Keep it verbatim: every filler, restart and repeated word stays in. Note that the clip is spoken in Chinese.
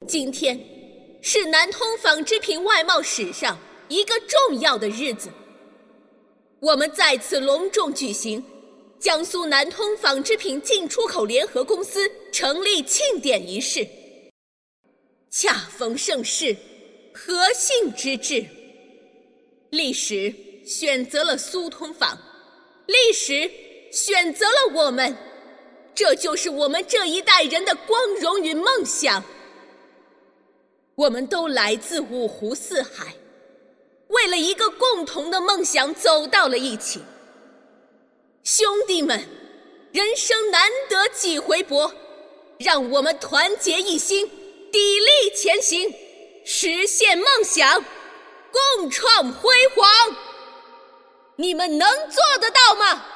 今天是南通纺织品外贸史上一个重要的日子，我们再次隆重举行江苏南通纺织品进出口联合公司成立庆典仪式。恰逢盛世，和兴之至，历史选择了苏通纺，历史选择了我们，这就是我们这一代人的光荣与梦想。我们都来自五湖四海，为了一个共同的梦想走到了一起。兄弟们，人生难得几回搏，让我们团结一心，砥砺前行，实现梦想，共创辉煌。你们能做得到吗？